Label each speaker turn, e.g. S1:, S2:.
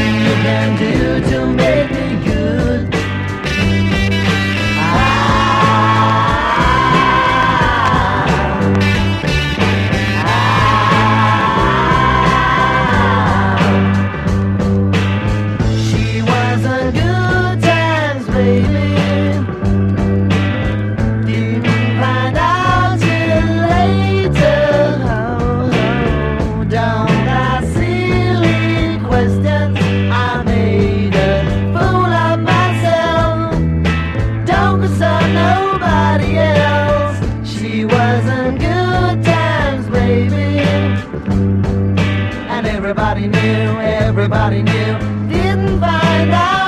S1: you can do to make me good. She wasn't good times, baby. Didn't find out till later. Don't ask silly questions. I made a fool of myself. Don't concern nobody else. She wasn't good times, baby. And everybody knew, didn't find out.